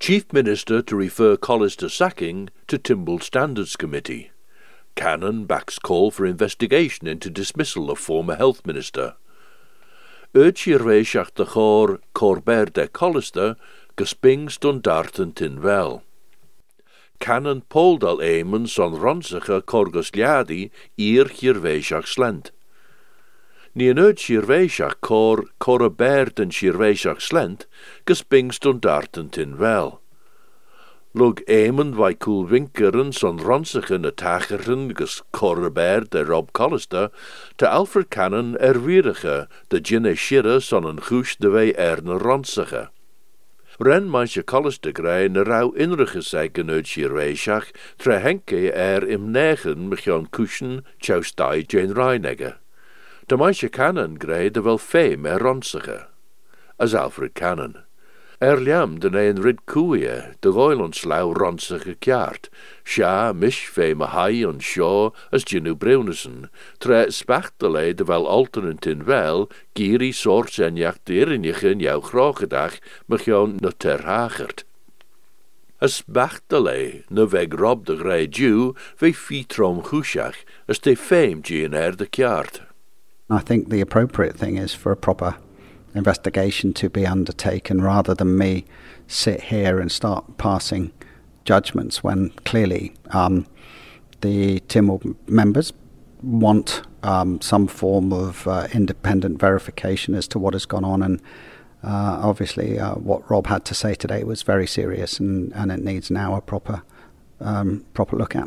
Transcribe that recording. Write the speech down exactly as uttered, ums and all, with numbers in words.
Chief Minister to refer Collister sacking to Timble Standards Committee. Cannon backs call for investigation into dismissal of former Health Minister. Urge Irveishach de Chor Corbert de Collister gesping stond darten tin wel. Cannon Poldal Eamon son ronzige Corgusliadi ir Irveishach slent. Ni een urge Irveishach cor Corbert en Irveishach slent gesping stond darten tin wel. Lug Eamon vai coolwinkeren son ronzige na tacheren gus Corbert de Rob Collister te Alfred Cannon erwierige de ginne shirre son een goes de wei erne ronzige. Ren meisje Collister grij na rauw inrige zeiken uit Irveishach tre henke er im negen mechion kuschen tjaustai Jane Reinegge. De meisje Cannon grij de wel fame er ronzige. As Alfred Cannon. Er liam de een rid koeie, de goilonslau ronzige kjaart. Sja, mish fame hai on shaw as Ginu Brunnesen. Tre spachtele de wel alternant in wel, giri soort en jacht derinige in jouw gragedag, mechion no ter hagert. As spachtele, no weg rob de grey Jew, ve fietrom gushach, as te fame gien er de kjaart. I think the appropriate thing is for a proper investigation to be undertaken rather than me sit here and start passing judgments when clearly um, the Timble members want um, some form of uh, independent verification as to what has gone on, and uh, obviously uh, what Rob had to say today was very serious, and, and it needs now a proper um, proper look at.